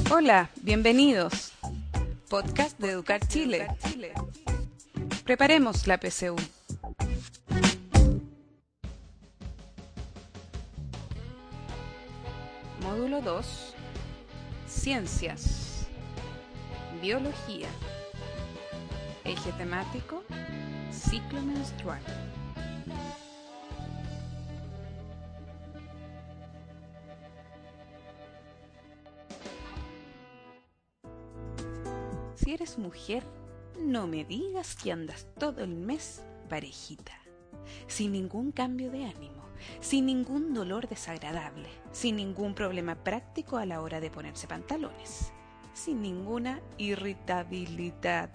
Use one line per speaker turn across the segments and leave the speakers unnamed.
Hola, bienvenidos. Podcast de Educar Chile. Preparemos la PSU. Módulo 2. Ciencias. Biología. Eje temático. Ciclo menstrual. Si eres mujer, no me digas que andas todo el mes parejita, sin ningún cambio de ánimo, sin ningún dolor desagradable, sin ningún problema práctico a la hora de ponerse pantalones, sin ninguna irritabilidad.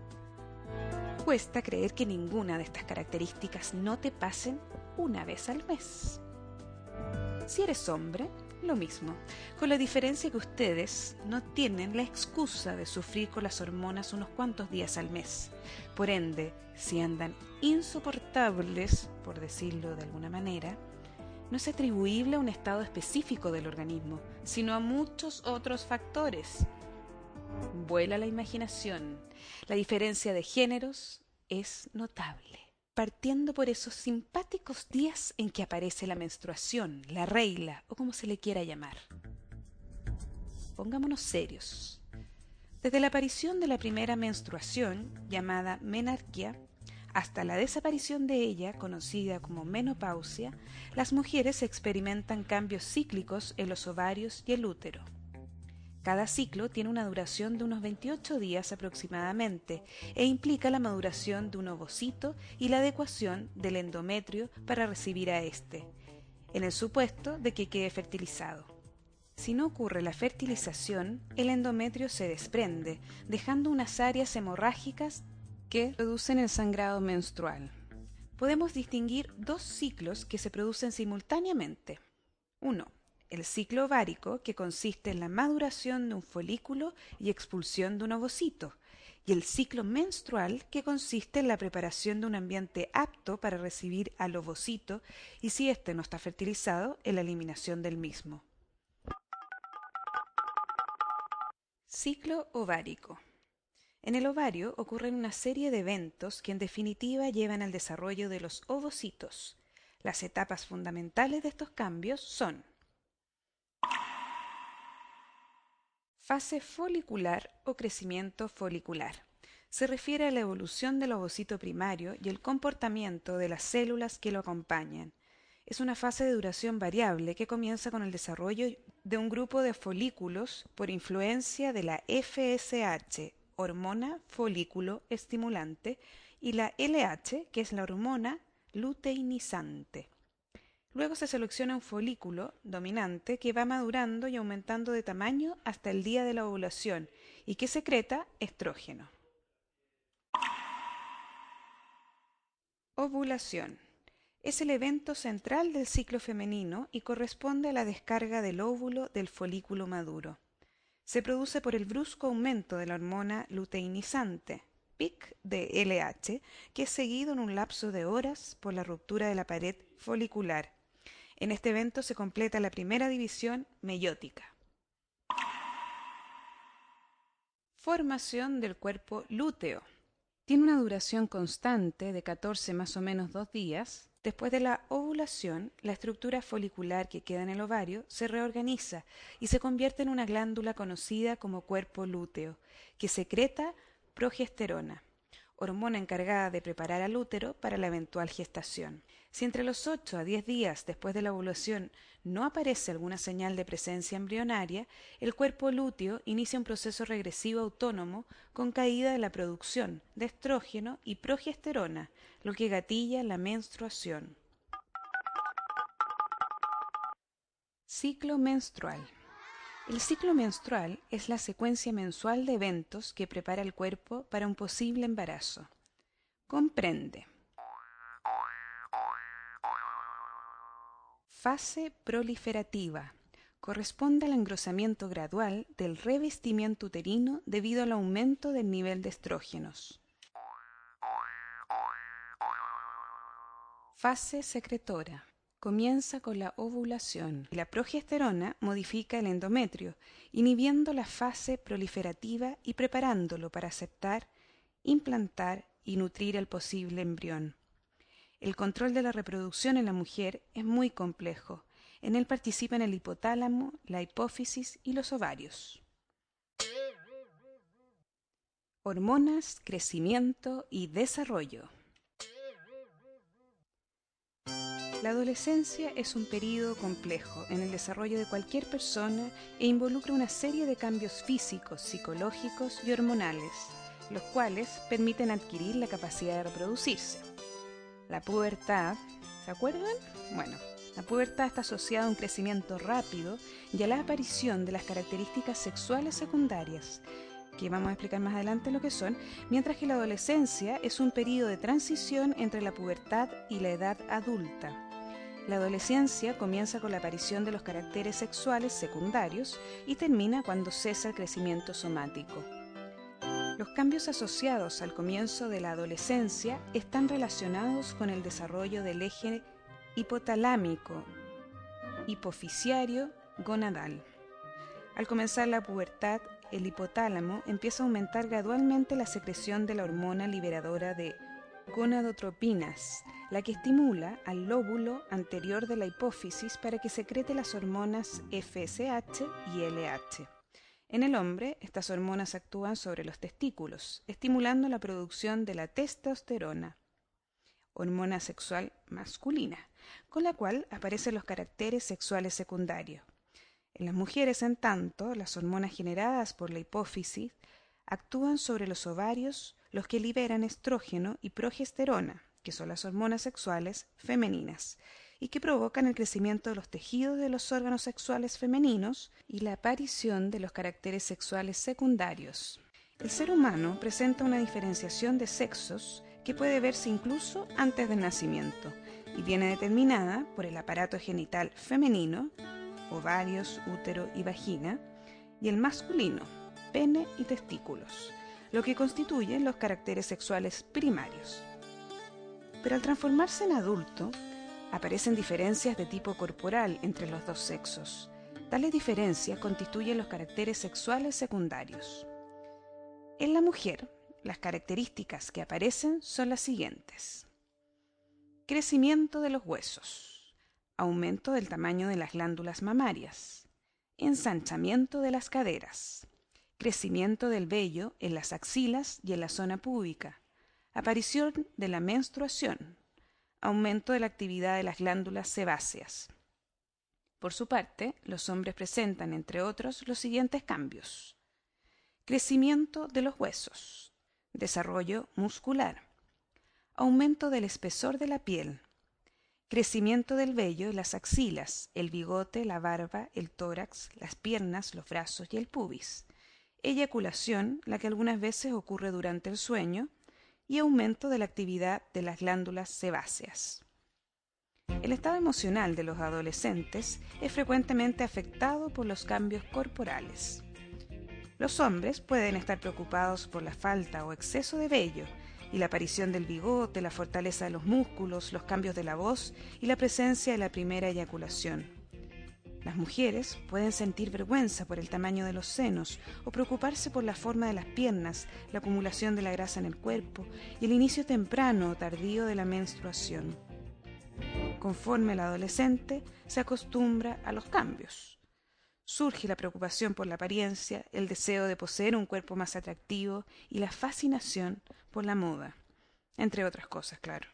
Cuesta creer que ninguna de estas características no te pasen una vez al mes. Si eres hombre, lo mismo, con la diferencia que ustedes no tienen la excusa de sufrir con las hormonas unos cuantos días al mes. Por ende, si andan insoportables, por decirlo de alguna manera, no es atribuible a un estado específico del organismo, sino a muchos otros factores. Vuela la imaginación. La diferencia de géneros es notable, partiendo por esos simpáticos días en que aparece la menstruación, la regla o como se le quiera llamar. Pongámonos serios. Desde la aparición de la primera menstruación, llamada menarquia, hasta la desaparición de ella, conocida como menopausia, las mujeres experimentan cambios cíclicos en los ovarios y el útero. Cada ciclo tiene una duración de unos 28 días aproximadamente e implica la maduración de un ovocito y la adecuación del endometrio para recibir a éste, en el supuesto de que quede fertilizado. Si no ocurre la fertilización, el endometrio se desprende, dejando unas áreas hemorrágicas que producen el sangrado menstrual. Podemos distinguir dos ciclos que se producen simultáneamente. 1. El ciclo ovárico, que consiste en la maduración de un folículo y expulsión de un ovocito, y el ciclo menstrual, que consiste en la preparación de un ambiente apto para recibir al ovocito y, si éste no está fertilizado, en la eliminación del mismo. Ciclo ovárico. En el ovario ocurren una serie de eventos que en definitiva llevan al desarrollo de los ovocitos. Las etapas fundamentales de estos cambios son: fase folicular o crecimiento folicular. Se refiere a la evolución del ovocito primario y el comportamiento de las células que lo acompañan. Es una fase de duración variable que comienza con el desarrollo de un grupo de folículos por influencia de la FSH, hormona folículo estimulante, y la LH, que es la hormona luteinizante. Luego se selecciona un folículo dominante que va madurando y aumentando de tamaño hasta el día de la ovulación y que secreta estrógeno. Ovulación. Es el evento central del ciclo femenino y corresponde a la descarga del óvulo del folículo maduro. Se produce por el brusco aumento de la hormona luteinizante, pic de LH, que es seguido en un lapso de horas por la ruptura de la pared folicular. En este evento se completa la primera división meiótica. Formación del cuerpo lúteo. Tiene una duración constante de 14 más o menos 2 días. Después de la ovulación, la estructura folicular que queda en el ovario se reorganiza y se convierte en una glándula conocida como cuerpo lúteo, que secreta progesterona, hormona encargada de preparar al útero para la eventual gestación. Si entre los 8 a 10 días después de la ovulación no aparece alguna señal de presencia embrionaria, el cuerpo lúteo inicia un proceso regresivo autónomo con caída de la producción de estrógeno y progesterona, lo que gatilla la menstruación. Ciclo menstrual. El ciclo menstrual es la secuencia mensual de eventos que prepara el cuerpo para un posible embarazo. Comprende: fase proliferativa. Corresponde al engrosamiento gradual del revestimiento uterino debido al aumento del nivel de estrógenos. Fase secretora. comienza con la ovulación y la progesterona modifica el endometrio, inhibiendo la fase proliferativa y preparándolo para aceptar, implantar y nutrir el posible embrión. El control de la reproducción en la mujer es muy complejo. En él participan el hipotálamo, la hipófisis y los ovarios. Hormonas, crecimiento y desarrollo. La adolescencia es un período complejo en el desarrollo de cualquier persona e involucra una serie de cambios físicos, psicológicos y hormonales, los cuales permiten adquirir la capacidad de reproducirse. La pubertad, ¿se acuerdan? Bueno, la pubertad está asociada a un crecimiento rápido y a la aparición de las características sexuales secundarias, que vamos a explicar más adelante lo que son, mientras que la adolescencia es un período de transición entre la pubertad y la edad adulta. La adolescencia comienza con la aparición de los caracteres sexuales secundarios y termina cuando cesa el crecimiento somático. Los cambios asociados al comienzo de la adolescencia están relacionados con el desarrollo del eje hipotalámico, hipofisiario, gonadal. Al comenzar la pubertad, el hipotálamo empieza a aumentar gradualmente la secreción de la hormona liberadora de gonadotropinas, la que estimula al lóbulo anterior de la hipófisis para que secrete las hormonas FSH y LH. En el hombre, estas hormonas actúan sobre los testículos, estimulando la producción de la testosterona, hormona sexual masculina, con la cual aparecen los caracteres sexuales secundarios. En las mujeres, en tanto, las hormonas generadas por la hipófisis actúan sobre los ovarios, los que liberan estrógeno y progesterona, que son las hormonas sexuales femeninas, y que provocan el crecimiento de los tejidos de los órganos sexuales femeninos y la aparición de los caracteres sexuales secundarios. El ser humano presenta una diferenciación de sexos que puede verse incluso antes del nacimiento y viene determinada por el aparato genital femenino, ovarios, útero y vagina, y el masculino, pene y testículos, lo que constituye los caracteres sexuales primarios. Pero al transformarse en adulto, aparecen diferencias de tipo corporal entre los dos sexos. Tales diferencias constituyen los caracteres sexuales secundarios. En la mujer, las características que aparecen son las siguientes: crecimiento de los huesos, aumento del tamaño de las glándulas mamarias, ensanchamiento de las caderas, crecimiento del vello en las axilas y en la zona púbica, aparición de la menstruación, aumento de la actividad de las glándulas sebáceas. Por su parte, los hombres presentan, entre otros, los siguientes cambios: crecimiento de los huesos, desarrollo muscular, aumento del espesor de la piel, crecimiento del vello en las axilas, el bigote, la barba, el tórax, las piernas, los brazos y el pubis, eyaculación, la que algunas veces ocurre durante el sueño, y aumento de la actividad de las glándulas sebáceas. El estado emocional de los adolescentes es frecuentemente afectado por los cambios corporales. Los hombres pueden estar preocupados por la falta o exceso de vello y la aparición del bigote, la fortaleza de los músculos, los cambios de la voz y la presencia de la primera eyaculación. Las mujeres pueden sentir vergüenza por el tamaño de los senos o preocuparse por la forma de las piernas, la acumulación de la grasa en el cuerpo y el inicio temprano o tardío de la menstruación. Conforme el adolescente se acostumbra a los cambios. Surge la preocupación por la apariencia, el deseo de poseer un cuerpo más atractivo y la fascinación por la moda, entre otras cosas, claro.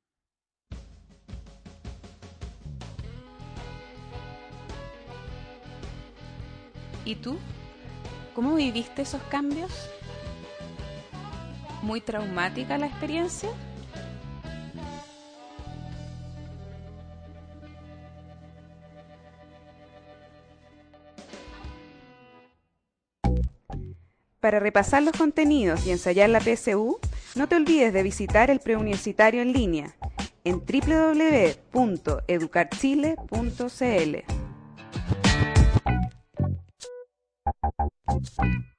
¿Y tú? ¿Cómo viviste esos cambios? ¿Muy traumática la experiencia? Para repasar los contenidos y ensayar la PSU, no te olvides de visitar el preuniversitario en línea en www.educarchile.cl.